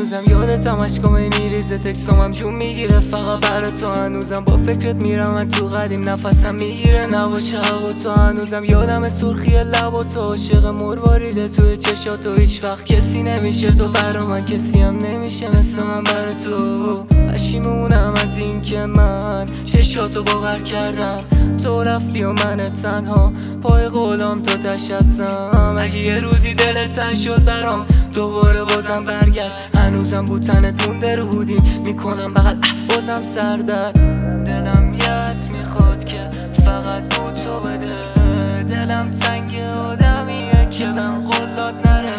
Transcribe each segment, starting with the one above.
هنوزم یادتم اشکام میریزه تکسامم جون میگیره فقط برای تو هنوزم با فکرت میرم من تو قدیم نفسم میگیره نباشه هوا تو هنوزم یادم سرخی لب و تو عاشق مرواریده توی چشاتو هیچ وقت کسی نمیشه تو برا من کسی هم نمیشه مثل من برا تو پشیمونم از این که من چشاتو باور کردم تو رفتی و من تنها پای قولام تو تشستم اگه یه روزی دلت تنگ شد برام دوباره بازم برگرد هنوزم بود تنت مونده رو هودی میکنم بغل بازم سردر دلم یت میخواد که فقط بود تو بده دلم تنگ آدمیه که بهم قلات نره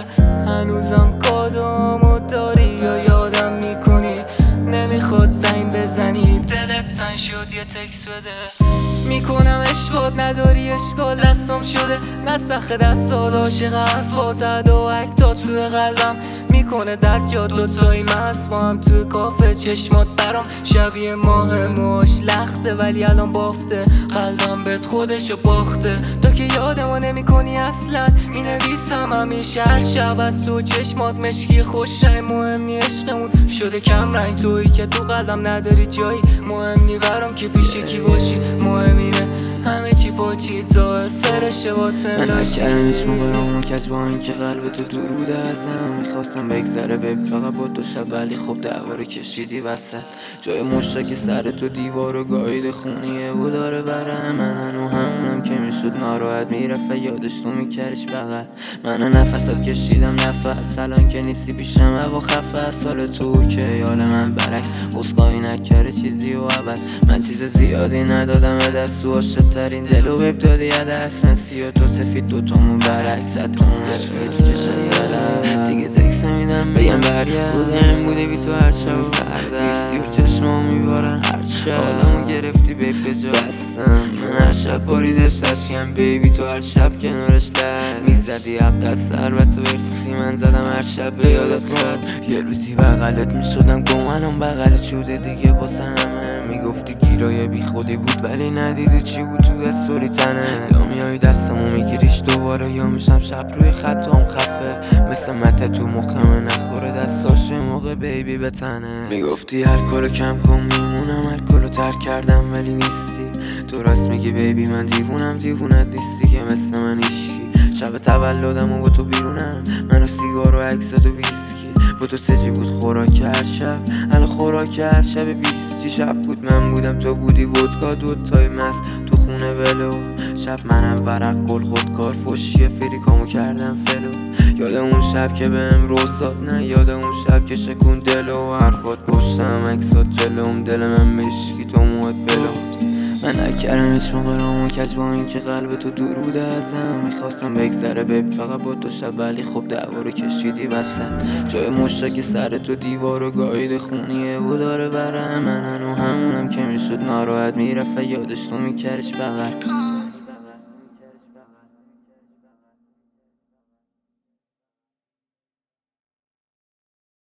هنوزم کادامو داری یا یادم میکنی نمیخواد زنگ بزنی دلت تنگ شد یه تکس بده میکنم اشکات نداری اشکال دستم شده نسخ دستات عاشق حرفات و اکتات توی قلبم میکنه در جا دوتایی مست با هم توی کافه چشمات برام شبیه ماه موش لخته ولی الان بافته قلبم بهت خودشو باخته تا که یادمو نمیکنی اصلا مینویسم همیشه هر شب از تو چشمات مشکی خوش رنگ مهم نی عشقمون شده کم رنگ تویی که تو قلبم نداری جایی مهم نی برام که پیش کی باشی مهم اینه همه چی پاچی ظاهر فرشه با من نکردم هیچ موقع رامو کج با اینکه قلب تو دور بوده ازم میخواستم بگذره بیبی فقط با دو شب ولی خب دعوا رو کشیدی وسط جای مشتاق سر تو دیوار و گاید خونیه و داره برم من هنو همونم که میشد ناراحت میرفت یادش تو میکردش بغل من نفسات کشیدم نفس الان که نیستی پیشم هوا خفه سال تو که حال من برعکس بسقایی نکرده چیزی و عوض من چیز زیادی ندادم به دست و عاشق ترین دلو بب دادی دست مسی و تو سفید دوتامون برعکس تو اون عشقی تو چشم زدم دیگه تکس میدم بگم برگرد بودم بوده بی تو هر شب سرده نیستی و چشمام میبارن هر شب حالمو گرفتی بیب به جا دستم من هر شب باریدش تشکیم بیبی تو هر شب کنارش لد میزدی حق از ثروت و ارسی من زدم هر شب به یادت رد یه روزی بغلت میشدم گمانم بغلت شده دیگه واسه همه میگفتی گیرای بی خودی بود ولی ندیدی چی بود تو استوری تنه یا میای دستمو میگیریش دوباره یا میشم شب روی خطام خفه مثل مته تو مخمه نخوره دستاش موقع بیبی به تنه میگفتی الکلو کم کن میمونم الکلو ترک کردم ولی نیستی تو راست میگی بیبی من دیوونت نیستی که مثل من ایشی شب تولدم و با تو بیرونم منو سیگار و عکسات و ویسکی با تو سجی بود خوراک هر شب الان خوراک هر شب 20 شب بود من بودم تو بودی ودکا دوتای مست تو خونه ولو شب منم ورق گل خودکار فوشی فریکامو کردم فلو یاد اون شب که بهم روزاد نه یاد اون شب که شکون دلو حرفات پشتم عکسات جلوم دل من مشکی تو موت بلو من نکردم هیچ موقع رامو کج با اینکه قلب تو دور بوده ازم میخواستم بگذره بیبی فقط با دو شب ولی خب دعوا رو کشیدی وسط جای مشتاق سر تو دیوار و گاید خونیه و داره برم من هنو همونم که میشد ناراحت میرفت یادش تو میکردش بغل